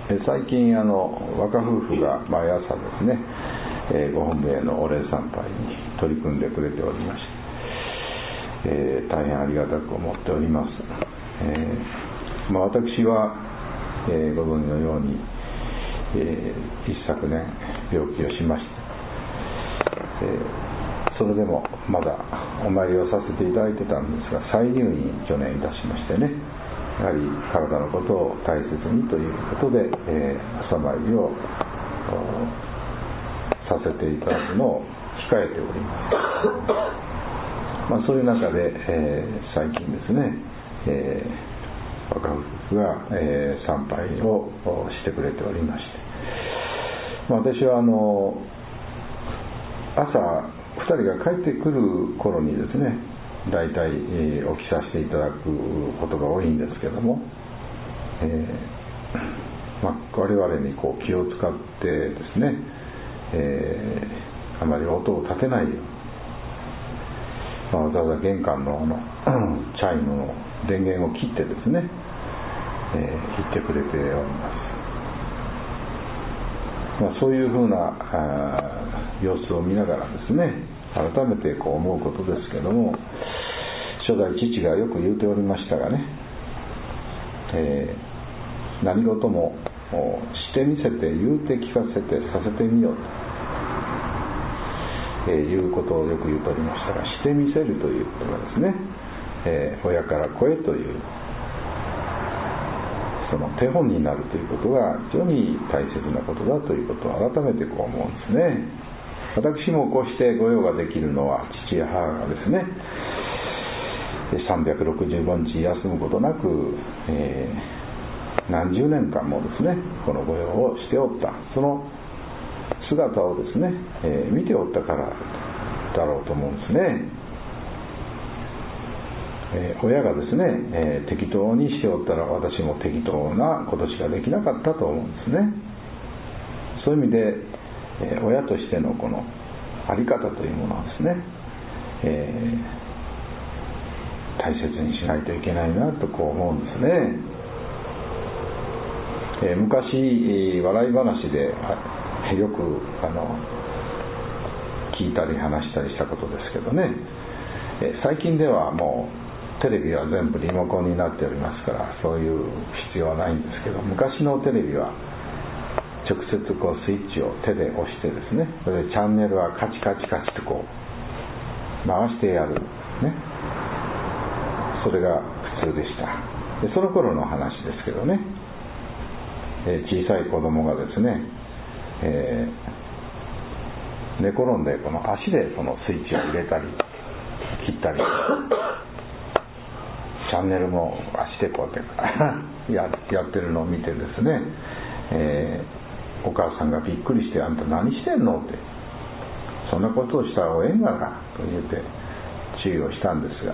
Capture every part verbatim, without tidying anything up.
最近あの若夫婦が毎朝ですね、えー、ご本名のお礼参拝に取り組んでくれておりまして、えー、大変ありがたく思っております。えーまあ、私は、えー、ご存知のように、えー、一昨年病気をしました。えー、それでもまだお参りをさせていただいてたんですが、再入院去年いたしましてね、やはり体のことを大切にということで、えー、朝参りをさせていただくのを控えております。まあ、そういう中で、えー、最近ですね、えー、若夫婦が、えー、参拝をしてくれておりまして、まあ、私はあの朝ふたりが帰ってくる頃にですね、大体、えー、起きさせていただくことが多いんですけども、えーまあ、我々にこう気を使ってですね、えー、あまり音を立てないように、まあ、わざわざ玄関の、あのチャイムの電源を切ってですね、えー、言ってくれております。まあ、そういうふうな様子を見ながらですね、改めてこう思うことですけども、初代父がよく言うておりましたがね、えー、何事もしてみせて言うて聞かせてさせてみようと、えー、いうことをよく言うておりましたが、してみせるということがですね、えー、親から子へというその手本になるということが非常に大切なことだということを改めてこう思うんですね。私もこうして御用ができるのは、父や母がですね、さんびゃくろくじゅうごにち休むことなく、えー、何十年間もですね、この御用をしておった、その姿をですね、えー、見ておったからだろうと思うんですね。えー、親がですね、えー、適当にしておったら、私も適当なことしかできなかったと思うんですね。そういう意味で、えー、親としてのこの在り方というものをですね、えー、大切にしないといけないなとこう思うんですね。えー、昔笑い話でよくあの聞いたり話したりしたことですけどね、えー、最近ではもうテレビは全部リモコンになっておりますから、そういう必要はないんですけど、昔のテレビは直接こうスイッチを手で押してですね、それでチャンネルはカチカチカチとこう回してやるね、それが普通でした。でその頃の話ですけどね、えー、小さい子供がですね、えー、寝転んでこの足でそのスイッチを入れたり切ったり、チャンネルも足でこうやってや, やってるのを見てですね、えーお母さんがびっくりして、あんた何してんのって、そんなことをしたらおえんがなと言って注意をしたんですが、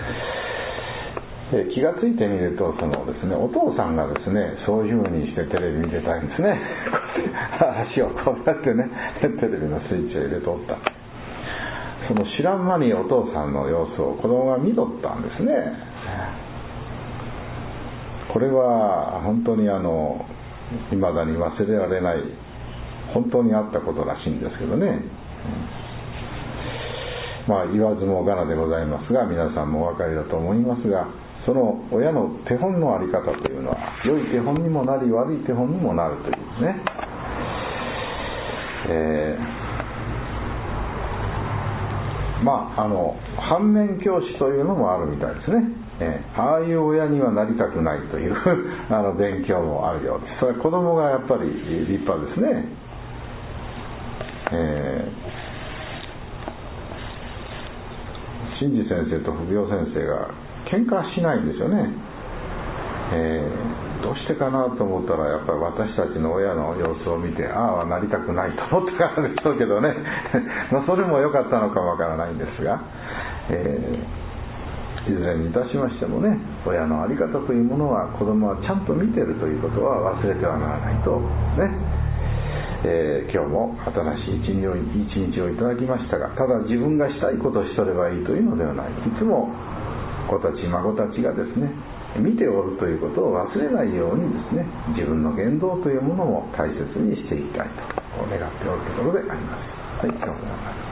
え気がついてみると、そのですね、お父さんがですね、そういう風にしてテレビ見てたんですね。足をこうやってね、テレビのスイッチを入れとった。その知らん間にお父さんの様子を子供が見とったんですね。これは本当にあの未だに忘れられない、本当にあったことらしいんですけどね。まあ言わずもがなでございますが、皆さんもお分かりだと思いますが、その親の手本のあり方というのは、良い手本にもなり悪い手本にもなるというね、えー、まああの反面教師というのもあるみたいですね。えー、ああいう親にはなりたくないというあの勉強もあるようです。それは子供がやっぱり立派ですね。えー、真治先生と不病先生が喧嘩しないんですよね。えー、どうしてかなと思ったら、やっぱり私たちの親の様子を見て、ああはなりたくないと思ったからでしょうけどねまあそれも良かったのかもわからないんですが、えーいずれにいたしましてもね、親の在り方というものは子供はちゃんと見ているということは忘れてはならないとね、えー、今日も新しい一日を、一日をいただきましたが、ただ自分がしたいことをしとればいいというのではない。いつも子たち孫たちがですね、見ておるということを忘れないようにですね、自分分の言動というものも大切にしていきたいと願っておるところであります。はい、今日も